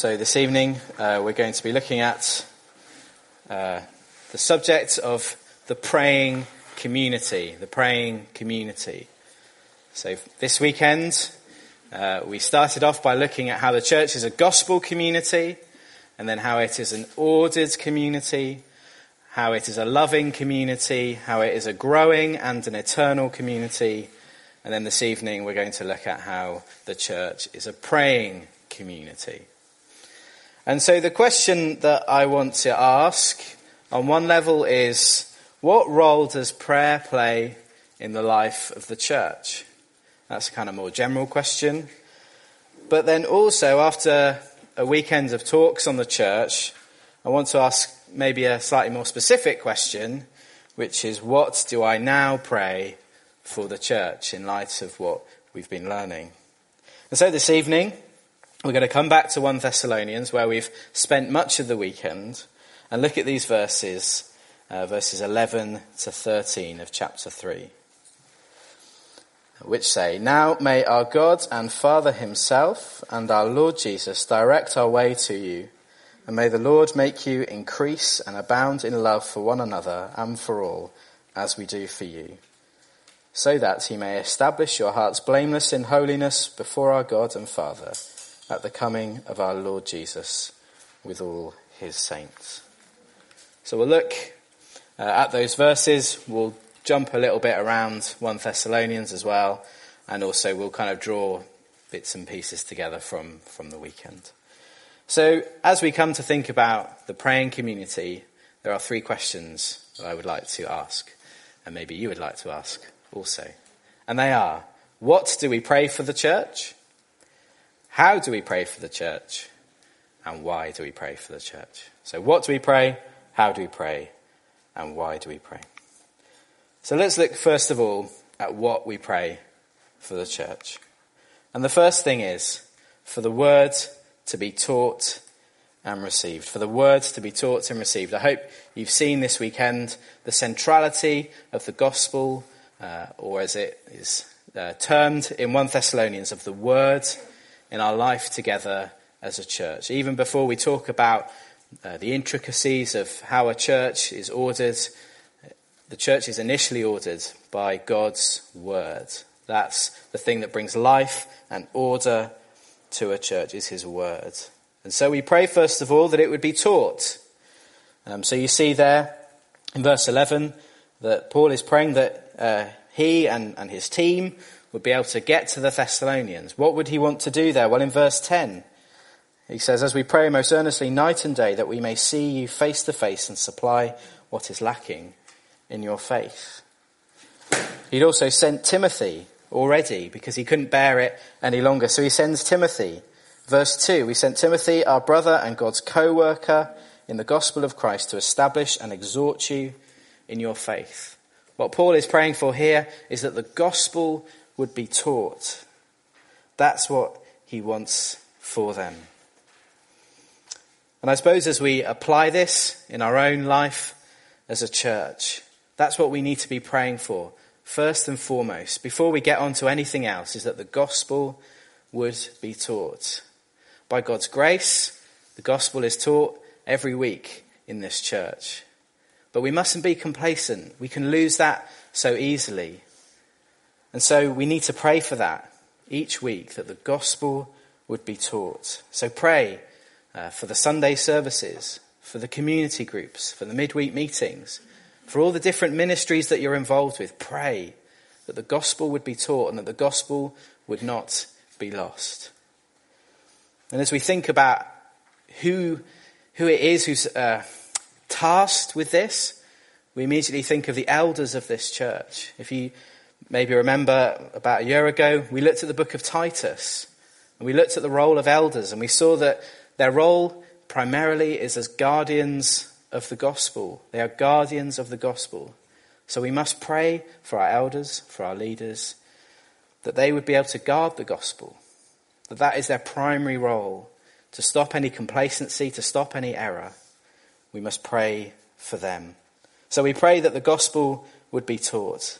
So this evening we're going to be looking at the subject of the praying community, So this weekend we started off by looking at how the church is a gospel community, and then how it is an ordered community, how it is a loving community, how it is a growing and an eternal community. And then this evening we're going to look at how the church is a praying community. And so the question that I want to ask on one level is, what role does prayer play in the life of the church? That's a kind of more general question. But then also, after a weekend of talks on the church, I want to ask maybe a slightly more specific question, which is, what do I now pray for the church in light of what we've been learning? And so this evening, we're going to come back to 1 Thessalonians, where we've spent much of the weekend, and look at these verses 11 to 13 of chapter 3, which say, "Now may our God and Father himself and our Lord Jesus direct our way to you, and may the Lord make you increase and abound in love for one another and for all, as we do for you, so that he may establish your hearts blameless in holiness before our God and Father, at the coming of our Lord Jesus with all his saints." So we'll look at those verses. We'll jump a little bit around 1 Thessalonians as well, and also we'll kind of draw bits and pieces together from the weekend. So as we come to think about the praying community, there are 3 questions that I would like to ask, and maybe you would like to ask also. And they are, what do we pray for the church? How do we pray for the church? And why do we pray for the church? So what do we pray? How do we pray? And why do we pray? So let's look first of all at what we pray for the church. And the first thing is for the word to be taught and received. For the word to be taught and received. I hope you've seen this weekend the centrality of the gospel, or as it is termed in 1 Thessalonians, of the word in our life together as a church. Even before we talk about the intricacies of how a church is ordered, the church is initially ordered by God's word. That's the thing that brings life and order to a church, is his word. And so we pray first of all that it would be taught. So you see there in verse 11 that Paul is praying that he and his team would be able to get to the Thessalonians. What would he want to do there? Well, in verse 10, he says, "As we pray most earnestly night and day that we may see you face to face and supply what is lacking in your faith." He'd also sent Timothy already because he couldn't bear it any longer. So he sends Timothy. Verse 2, "We sent Timothy, our brother and God's co-worker in the gospel of Christ, to establish and exhort you in your faith." What Paul is praying for here is that the gospel would be taught. That's what he wants for them. And I suppose as we apply this in our own life as a church, that's what we need to be praying for. First and foremost, before we get on to anything else, is that the gospel would be taught. By God's grace, the gospel is taught every week in this church. But we mustn't be complacent. We can lose that so easily. And so we need to pray for that each week, that the gospel would be taught. So pray for the Sunday services, for the community groups, for the midweek meetings, for all the different ministries that you're involved with. Pray that the gospel would be taught and that the gospel would not be lost. And as we think about who it is who's tasked with this, we immediately think of the elders of this church. If you maybe remember, about a year ago, we looked at the book of Titus, and we looked at the role of elders, and we saw that their role primarily is as guardians of the gospel. They are guardians of the gospel. So we must pray for our elders, for our leaders, that they would be able to guard the gospel, that is their primary role, to stop any complacency, to stop any error. We must pray for them. So we pray that the gospel would be taught.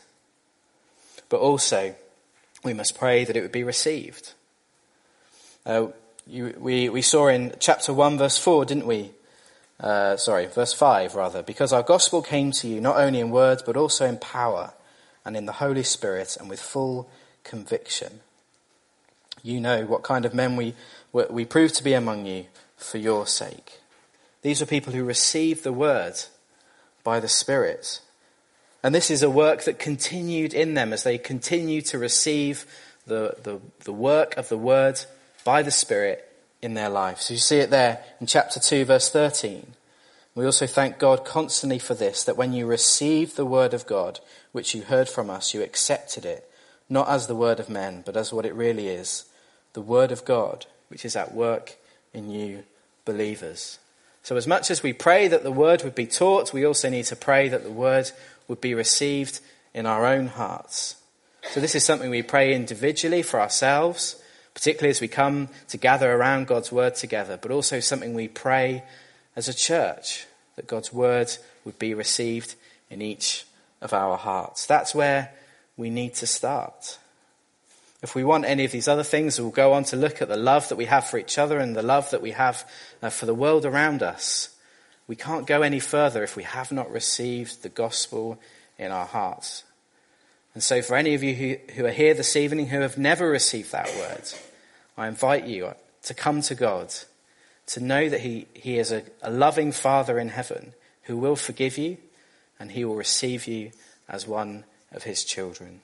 But also, we must pray that it would be received. We saw in chapter 1, verse 4, didn't we? Verse 5, rather. Because our gospel came to you not only in words, but also in power and in the Holy Spirit and with full conviction. You know what kind of men we proved to be among you for your sake. These are people who received the word by the Spirit. And this is a work that continued in them as they continued to receive the work of the word by the Spirit in their lives. So you see it there in chapter 2, verse 13. We also thank God constantly for this, that when you received the word of God, which you heard from us, you accepted it, not as the word of men, but as what it really is, the word of God, which is at work in you believers. So as much as we pray that the word would be taught, we also need to pray that the word would be received in our own hearts. So this is something we pray individually for ourselves, particularly as we come to gather around God's word together, but also something we pray as a church, that God's word would be received in each of our hearts. That's where we need to start. If we want any of these other things, we'll go on to look at the love that we have for each other and the love that we have for the world around us. We can't go any further if we have not received the gospel in our hearts. And so for any of you who are here this evening who have never received that word, I invite you to come to God, to know that he is a loving Father in heaven who will forgive you and he will receive you as one of his children.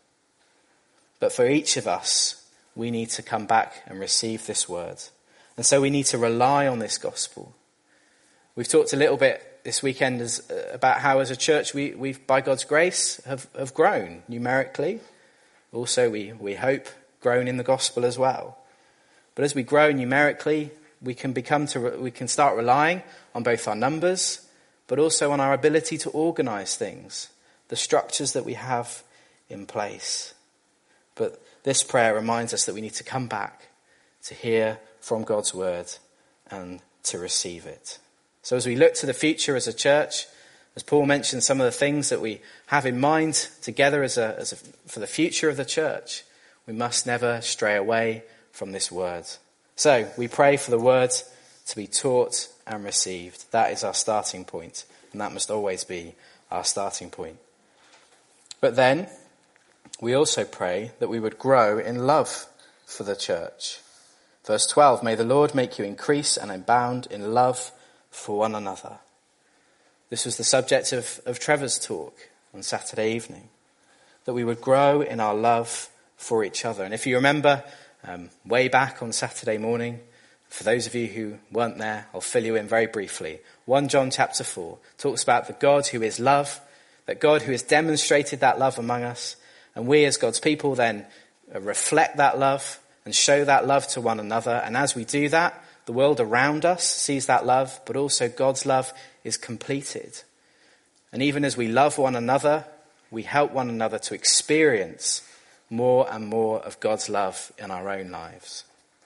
But for each of us, we need to come back and receive this word. And so we need to rely on this gospel. We've talked a little bit this weekend about how as a church we've by God's grace have grown numerically. Also we hope grown in the gospel as well. But as we grow numerically, we can start relying on both our numbers, but also on our ability to organise things, the structures that we have in place. But this prayer reminds us that we need to come back to hear from God's word and to receive it. So as we look to the future as a church, as Paul mentioned some of the things that we have in mind together for the future of the church, we must never stray away from this word. So we pray for the word to be taught and received. That is our starting point, and that must always be our starting point. But then we also pray that we would grow in love for the church. Verse 12, may the Lord make you increase and abound in love for one another. This was the subject of Trevor's talk on Saturday evening, that we would grow in our love for each other. And if you remember way back on Saturday morning, for those of you who weren't there, I'll fill you in very briefly. 1 John chapter 4 talks about the God who is love, that God who has demonstrated that love among us, and we as God's people then reflect that love and show that love to one another. And as we do that, the world around us sees that love, but also God's love is completed. And even as we love one another, we help one another to experience more and more of God's love in our own lives.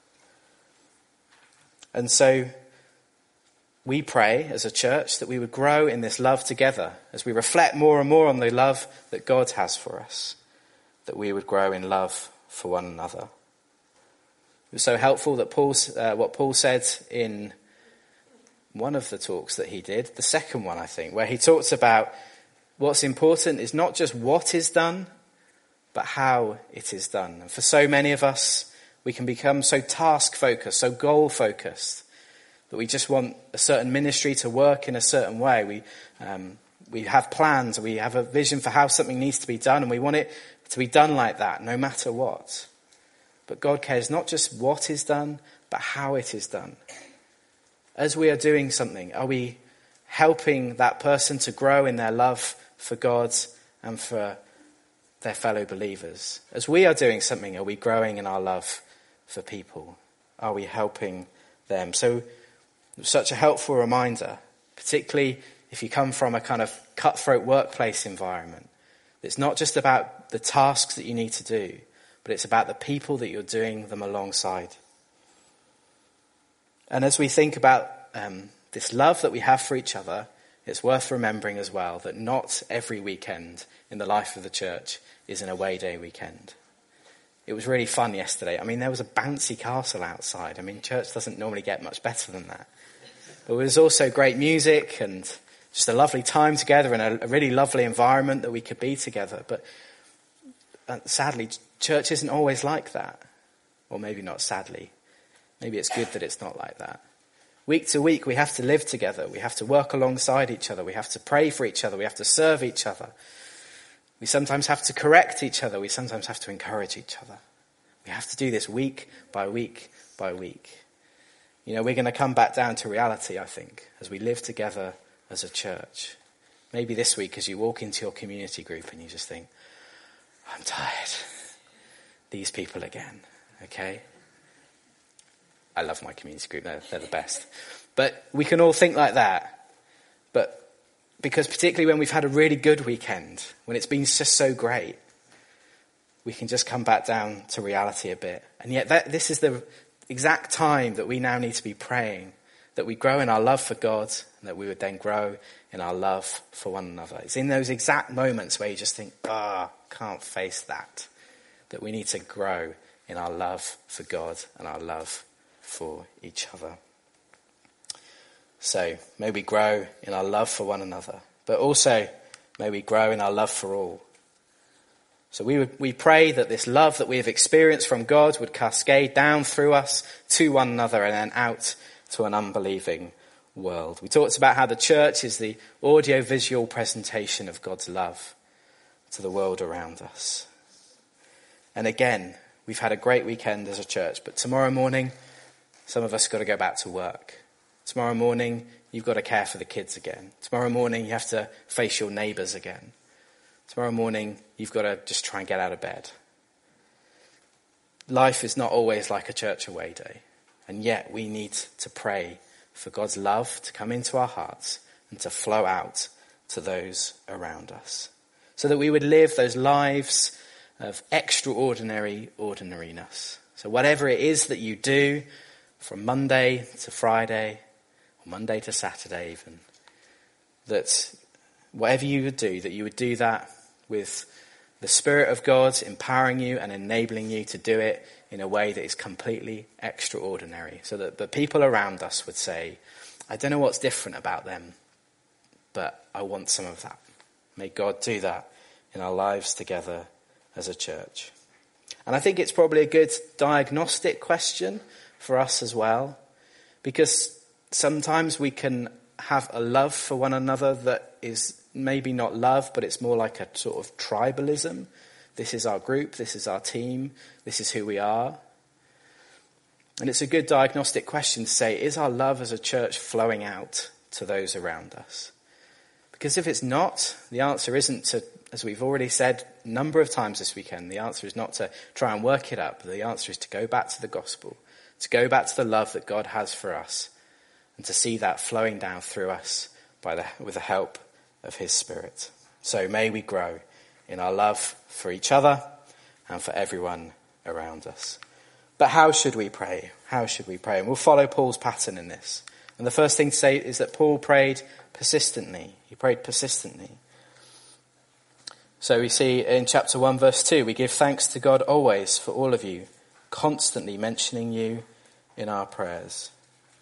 And so we pray as a church that we would grow in this love together as we reflect more and more on the love that God has for us, that we would grow in love for one another. It was so helpful that what Paul said in one of the talks that he did, the second one I think, where he talks about what's important is not just what is done, but how it is done. And for so many of us, we can become so task-focused, so goal-focused, that we just want a certain ministry to work in a certain way. We have plans, we have a vision for how something needs to be done, and we want it to be done like that, no matter what. But God cares not just what is done, but how it is done. As we are doing something, are we helping that person to grow in their love for God and for their fellow believers? As we are doing something, are we growing in our love for people? Are we helping them? So it's such a helpful reminder, particularly if you come from a kind of cutthroat workplace environment. It's not just about the tasks that you need to do, but it's about the people that you're doing them alongside. And as we think about this love that we have for each other, it's worth remembering as well that not every weekend in the life of the church is an away day weekend. It was really fun yesterday. I mean, there was a bouncy castle outside. I mean, church doesn't normally get much better than that. But there was also great music and just a lovely time together and a really lovely environment that we could be together. But sadly, church isn't always like that. Or maybe not sadly. Maybe it's good that it's not like that. Week to week, we have to live together. We have to work alongside each other. We have to pray for each other. We have to serve each other. We sometimes have to correct each other. We sometimes have to encourage each other. We have to do this week by week by week. You know, we're going to come back down to reality, I think, as we live together as a church. Maybe this week as you walk into your community group and you just think, I'm tired. These people again, okay? I love my community group. They're the best. But we can all think like that. But because particularly when we've had a really good weekend, when it's been just so great, we can just come back down to reality a bit. And yet this is the exact time that we now need to be praying, that we grow in our love for God and that we would then grow in our love for one another. It's in those exact moments where you just think, can't face that we need to grow in our love for God and our love for each other. So may we grow in our love for one another, but also may we grow in our love for all. So we pray that this love that we have experienced from God would cascade down through us to one another and then out to an unbelieving world. We talked about how the church is the audio-visual presentation of God's love to the world around us. And again, we've had a great weekend as a church, but tomorrow morning, some of us got to go back to work. Tomorrow morning, you've got to care for the kids again. Tomorrow morning, you have to face your neighbours again. Tomorrow morning, you've got to just try and get out of bed. Life is not always like a church away day. And yet we need to pray for God's love to come into our hearts and to flow out to those around us. So that we would live those lives of extraordinary ordinariness. So whatever it is that you do, from Monday to Friday, or Monday to Saturday even, that whatever you would do, that you would do that with the Spirit of God empowering you and enabling you to do it in a way that is completely extraordinary. So that the people around us would say, I don't know what's different about them, but I want some of that. May God do that in our lives together as a church. And I think it's probably a good diagnostic question for us as well, because sometimes we can have a love for one another that is maybe not love, but it's more like a sort of tribalism. This is our group, this is our team, this is who we are. And it's a good diagnostic question to say, is our love as a church flowing out to those around us? Because if it's not, the answer isn't to, as we've already said a number of times this weekend, the answer is not to try and work it up. The answer is to go back to the gospel, to go back to the love that God has for us, and to see that flowing down through us with the help of his Spirit. So may we grow in our love for each other and for everyone around us. But how should we pray? How should we pray? And we'll follow Paul's pattern in this. And the first thing to say is that Paul prayed persistently. He prayed persistently. So we see in chapter 1 verse 2, we give thanks to God always for all of you, constantly mentioning you in our prayers.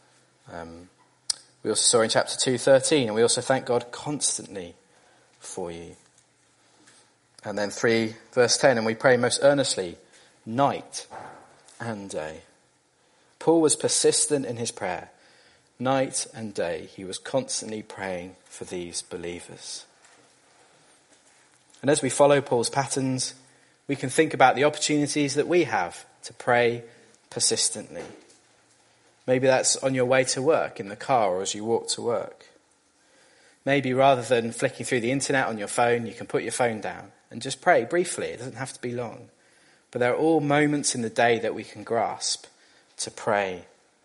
We also saw in chapter 2:13, and we also thank God constantly for you. And then 3 verse 10, and we pray most earnestly, night and day. Paul was persistent in his prayer. Night and day, he was constantly praying for these believers. And as we follow Paul's patterns, we can think about the opportunities that we have to pray persistently. Maybe that's on your way to work, in the car, or as you walk to work. Maybe rather than flicking through the internet on your phone, you can put your phone down and just pray briefly. It doesn't have to be long. But there are all moments in the day that we can grasp to pray.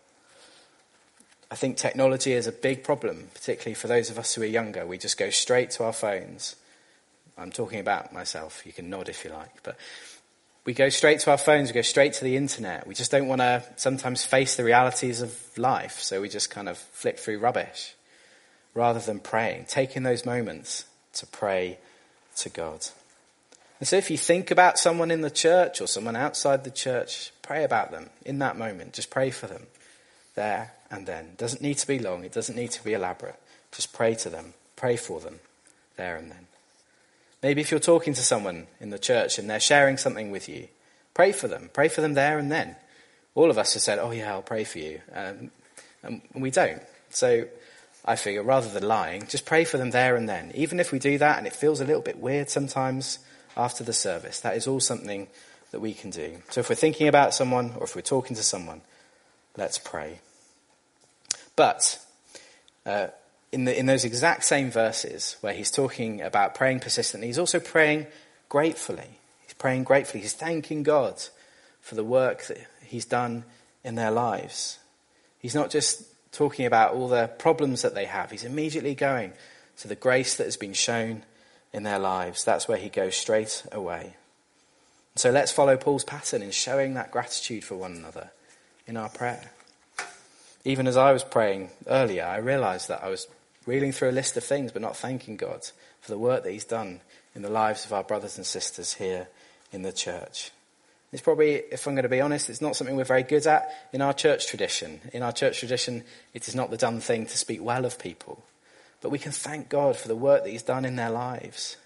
I think technology is a big problem, particularly for those of us who are younger. We just go straight to our phones. I'm talking about myself. You can nod if you like. But we go straight to our phones. We go straight to the internet. We just don't want to sometimes face the realities of life. So we just kind of flick through rubbish rather than praying, taking those moments to pray to God. And so if you think about someone in the church or someone outside the church, pray about them in that moment. Just pray for them there and then. It doesn't need to be long. It doesn't need to be elaborate. Just pray to them. Pray for them there and then. Maybe if you're talking to someone in the church and they're sharing something with you, pray for them. Pray for them there and then. All of us have said, oh yeah, I'll pray for you. And we don't. So I figure rather than lying, just pray for them there and then. Even if we do that and it feels a little bit weird sometimes after the service, that is all something that we can do. So if we're thinking about someone or if we're talking to someone, let's pray. But in those exact same verses where he's talking about praying persistently, he's also praying gratefully. He's praying gratefully. He's thanking God for the work that he's done in their lives. He's not just talking about all the problems that they have. He's immediately going to the grace that has been shown in their lives. That's where he goes straight away. So let's follow Paul's pattern in showing that gratitude for one another in our prayer. Even as I was praying earlier, I realised that I was reeling through a list of things but not thanking God for the work that he's done in the lives of our brothers and sisters here in the church. It's probably, if I'm going to be honest, it's not something we're very good at in our church tradition. In our church tradition, it is not the done thing to speak well of people. But we can thank God for the work that he's done in their lives.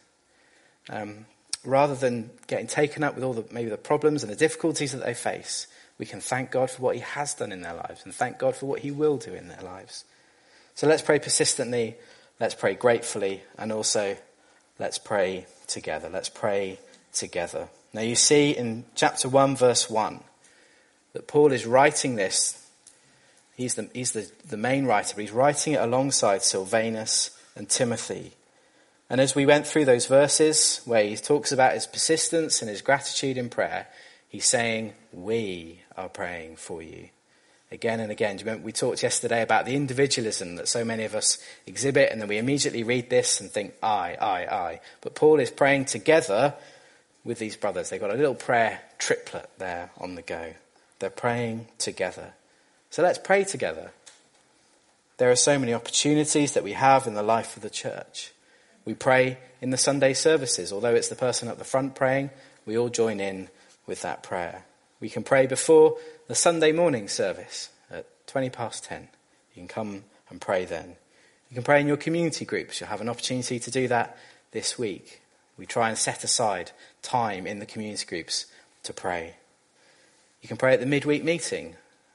Rather than getting taken up with all maybe the problems and the difficulties that they face, we can thank God for what he has done in their lives and thank God for what he will do in their lives. So let's pray persistently, let's pray gratefully, and also let's pray together. Let's pray together. Now you see in chapter 1, verse 1, that Paul is writing this. He's the main writer, but he's writing it alongside Silvanus and Timothy. And as we went through those verses where he talks about his persistence and his gratitude in prayer, he's saying, we are praying for you. Again and again. Do you remember we talked yesterday about the individualism that so many of us exhibit, and then we immediately read this and think, I. But Paul is praying together with these brothers. They've got a little prayer triplet there on the go. They're praying together. So let's pray together. There are so many opportunities that we have in the life of the church. We pray in the Sunday services. Although it's the person at the front praying, we all join in with that prayer. We can pray before the Sunday morning service at 10:20. You can come and pray then. You can pray in your community groups. You'll have an opportunity to do that this week. We try and set aside time in the community groups to pray. You can pray at the midweek meeting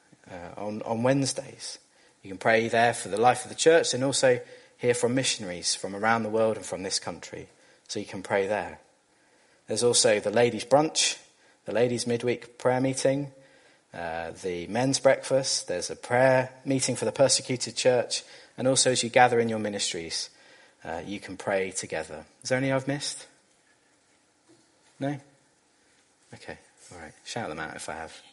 on Wednesdays. You can pray there for the life of the church and also hear from missionaries from around the world and from this country. So you can pray there. There's also the ladies' brunch, the ladies' midweek prayer meeting, the men's breakfast. There's a prayer meeting for the persecuted church. And also as you gather in your ministries, you can pray together. Is there any I've missed? No? Okay, all right. Shout them out if I have.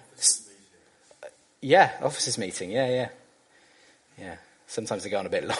Yeah, officers meeting. Yeah. Sometimes they go on a bit long.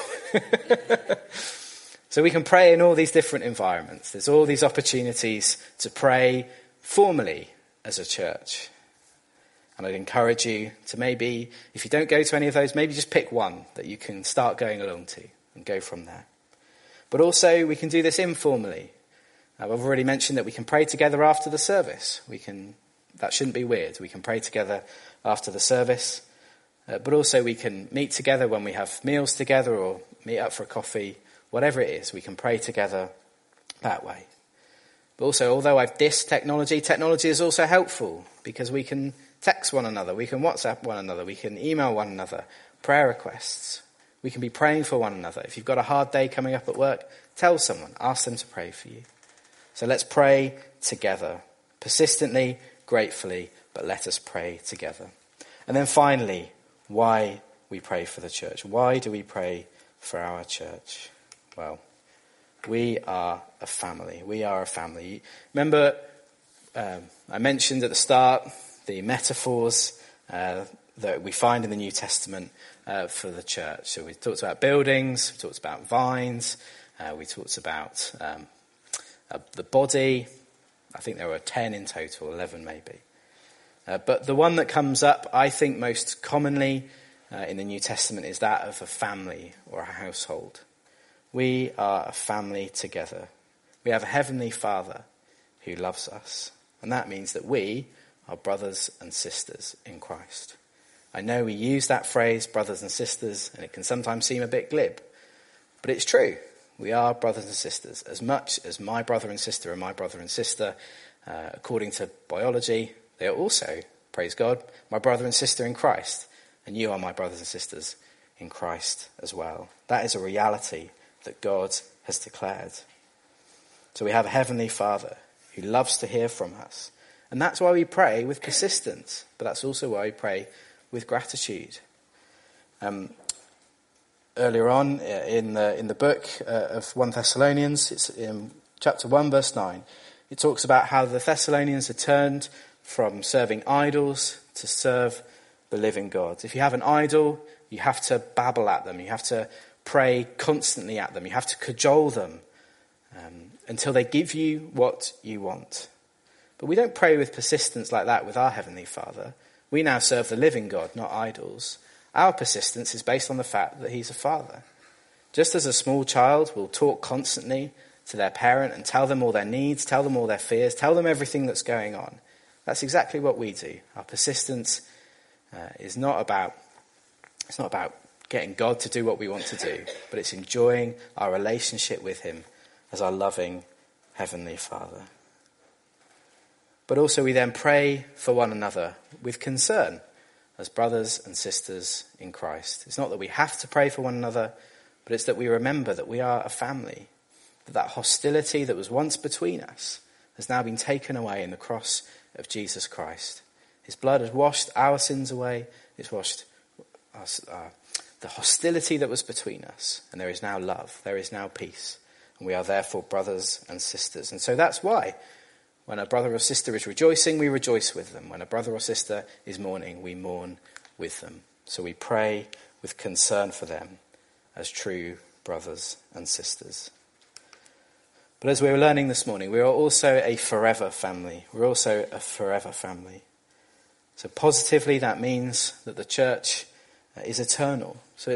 So we can pray in all these different environments. There's all these opportunities to pray formally as a church. And I'd encourage you to maybe, if you don't go to any of those, maybe just pick one that you can start going along to and go from there. But also we can do this informally. I've already mentioned that we can pray together after the service. That shouldn't be weird. We can pray together after the service. But also we can meet together when we have meals together or meet up for a coffee. Whatever it is, we can pray together that way. But also, although I've dissed technology is also helpful because we can text one another, we can WhatsApp one another, we can email one another, prayer requests. We can be praying for one another. If you've got a hard day coming up at work, tell someone, ask them to pray for you. So let's pray together, persistently, gratefully, but let us pray together. And then finally, why we pray for the church. Why do we pray for our church? Well, we are a family. We are a family. Remember, I mentioned at the start the metaphors that we find in the New Testament for the church. So we talked about buildings, we talked about vines, we talked about the body. I think there were 10 in total, 11 maybe. But the one that comes up, I think, most commonly in the New Testament is that of a family or a household. We are a family together. We have a heavenly Father. who loves us. And that means that we are brothers and sisters in Christ. I know we use that phrase, brothers and sisters, and it can sometimes seem a bit glib, but it's true. We are brothers and sisters. As much as my brother and sister are my brother and sister, according to biology, they are also, praise God, my brother and sister in Christ. And you are my brothers and sisters in Christ as well. That is a reality that God has declared. So we have a heavenly Father who loves to hear from us. And that's why we pray with persistence, but that's also why we pray with gratitude. Earlier on in the book of 1 Thessalonians, it's in chapter 1, verse 9, it talks about how the Thessalonians had turned from serving idols to serve the living God. If you have an idol, you have to babble at them. You have to pray constantly at them. You have to cajole them until they give you what you want. But we don't pray with persistence like that with our Heavenly Father. We now serve the living God, not idols. Our persistence is based on the fact that he's a father. Just as a small child will talk constantly to their parent and tell them all their needs, tell them all their fears, tell them everything that's going on. That's exactly what we do. Our persistence is not about getting God to do what we want to do, but it's enjoying our relationship with him as our loving Heavenly Father. But also we then pray for one another with concern as brothers and sisters in Christ. It's not that we have to pray for one another, but it's that we remember that we are a family, that hostility that was once between us has now been taken away in the cross of Jesus Christ. His blood has washed our sins away. It's washed the hostility that was between us, and there is now love. There is now peace, and we are therefore brothers and sisters. And so that's why when a brother or sister is rejoicing, we rejoice with them. When a brother or sister is mourning, we mourn with them. So we pray with concern for them as true brothers and sisters. But as we were learning this morning, we are also a forever family. We're also a forever family. So positively, that means that the church is eternal. So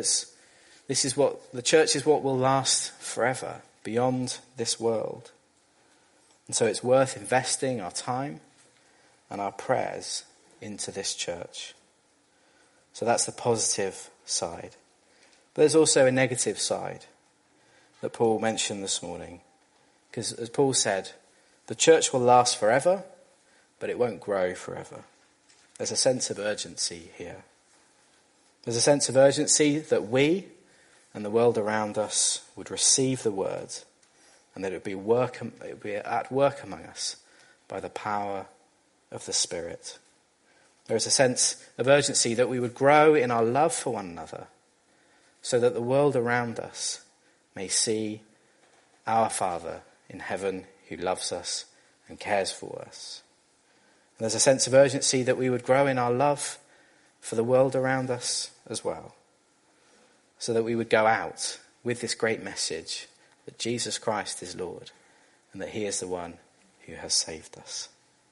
the church is what will last forever, beyond this world. And so it's worth investing our time and our prayers into this church. So that's the positive side. But there's also a negative side that Paul mentioned this morning. Because as Paul said, the church will last forever, but it won't grow forever. There's a sense of urgency here. There's a sense of urgency that we and the world around us would receive the word, and that it would be at work among us by the power of the Spirit. There is a sense of urgency that we would grow in our love for one another, so that the world around us may see our Father in heaven who loves us and cares for us. And there's a sense of urgency that we would grow in our love for the world around us as well, so that we would go out with this great message that Jesus Christ is Lord and that he is the one who has saved us.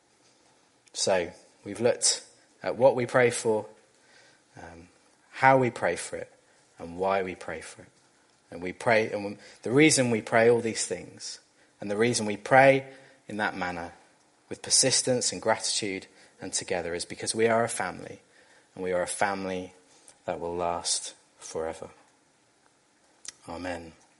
So we've looked at what we pray for, how we pray for it, and why we pray for it. And we pray, and the reason we pray all these things, and the reason we pray in that manner with persistence and gratitude and together, is because we are a family, and we are a family that will last forever. Amen.